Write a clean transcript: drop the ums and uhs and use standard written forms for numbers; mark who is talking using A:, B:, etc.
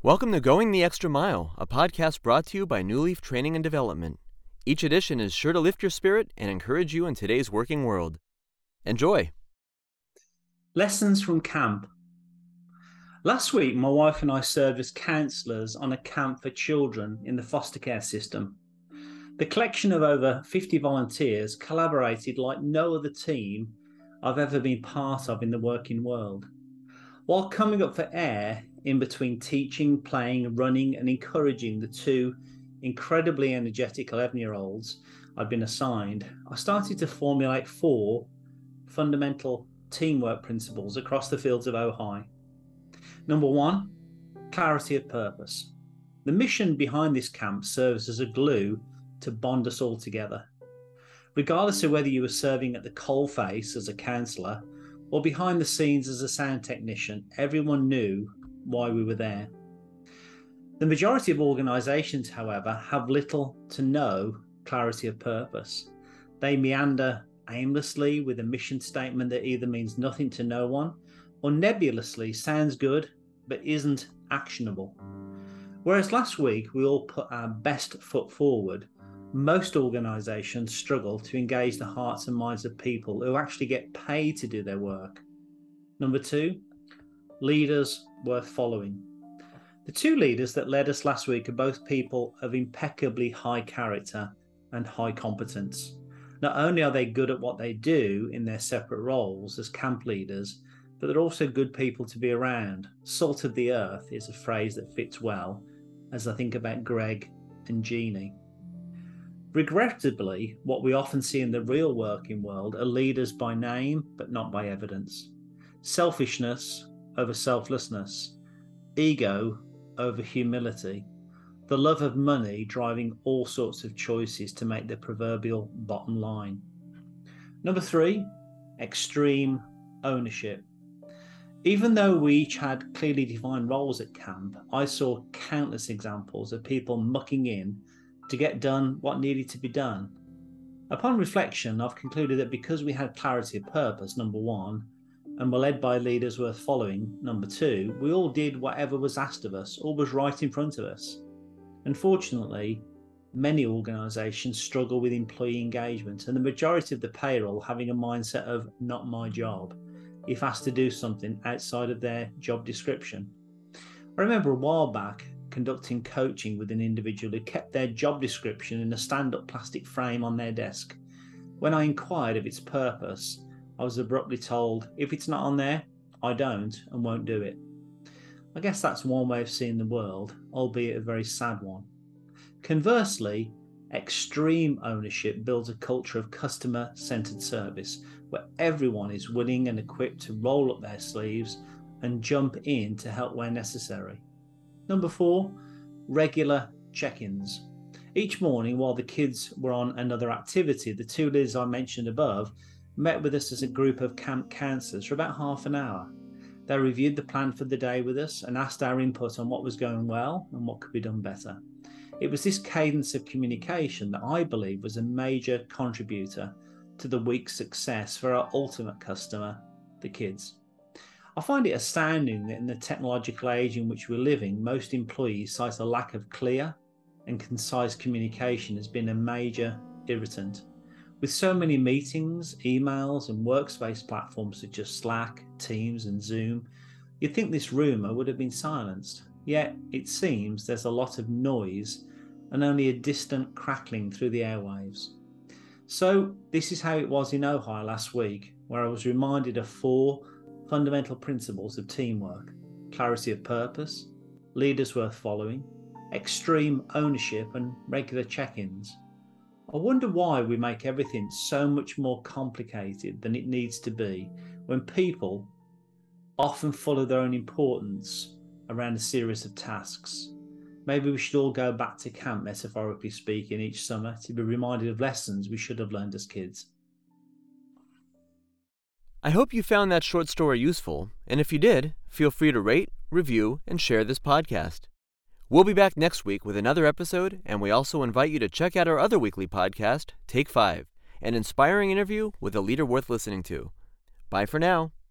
A: Welcome to Going the Extra Mile, a podcast brought to you by New Leaf Training and Development. Each edition is sure to lift your spirit and encourage you in today's working world. Enjoy.
B: Lessons from camp. Last week, my wife and I served as counsellors on a camp for children in the foster care system. The collection of over 50 volunteers collaborated like no other team I've ever been part of in the working world. While coming up for air in between teaching, playing, running and encouraging the two incredibly energetic 11-year-olds I'd been assigned, I started to formulate 4 fundamental teamwork principles across the fields of Ojai. Number 1, clarity of purpose. The mission behind this camp serves as a glue to bond us all together. Regardless of whether you were serving at the coalface as a counsellor or behind the scenes as a sound technician, everyone knew why we were there. The majority of organisations, however, have little to no clarity of purpose. They meander aimlessly with a mission statement that either means nothing to no one or nebulously sounds good but isn't actionable. Whereas last week we all put our best foot forward, most organisations struggle to engage the hearts and minds of people who actually get paid to do their work. Number 2, leaders worth following. The 2 leaders that led us last week are both people of impeccably high character and high competence. Not only are they good at what they do in their separate roles as camp leaders, but they're also good people to be around. Salt of the earth is a phrase that fits well as I think about Greg and Jeannie. Regrettably, what we often see in the real working world are leaders by name but not by evidence. Selfishness over selflessness, ego over humility, the love of money driving all sorts of choices to make the proverbial bottom line. Number 3, extreme ownership. Even though we each had clearly defined roles at camp, I saw countless examples of people mucking in to get done what needed to be done. Upon reflection, I've concluded that because we had clarity of purpose, number 1, and were led by leaders worth following, number 2, we all did whatever was asked of us, all was right in front of us. Unfortunately, many organisations struggle with employee engagement, and the majority of the payroll having a mindset of not my job if asked to do something outside of their job description. I remember a while back conducting coaching with an individual who kept their job description in a stand-up plastic frame on their desk. When I inquired of its purpose, I was abruptly told, if it's not on there, I don't and won't do it. I guess that's one way of seeing the world, albeit a very sad one. Conversely, extreme ownership builds a culture of customer-centered service where everyone is willing and equipped to roll up their sleeves and jump in to help where necessary. Number 4, regular check-ins. Each morning while the kids were on another activity, the 2 leaders I mentioned above met with us as a group of camp counsellors for about half an hour. They reviewed the plan for the day with us and asked our input on what was going well and what could be done better. It was this cadence of communication that I believe was a major contributor to the week's success for our ultimate customer, the kids. I find it astounding that in the technological age in which we're living, most employees cite a lack of clear and concise communication as being a major irritant. With so many meetings, emails and workspace platforms such as Slack, Teams and Zoom, you'd think this rumour would have been silenced. Yet it seems there's a lot of noise and only a distant crackling through the airwaves. So this is how it was in Ojai last week, where I was reminded of 4 fundamental principles of teamwork: clarity of purpose, leaders worth following, extreme ownership and regular check-ins. I wonder why we make everything so much more complicated than it needs to be when people, often full of their own importance, around a series of tasks. Maybe we should all go back to camp, metaphorically speaking, each summer to be reminded of lessons we should have learned as kids.
A: I hope you found that short story useful, and if you did, feel free to rate, review, and share this podcast. We'll be back next week with another episode, and we also invite you to check out our other weekly podcast, Take 5, an inspiring interview with a leader worth listening to. Bye for now.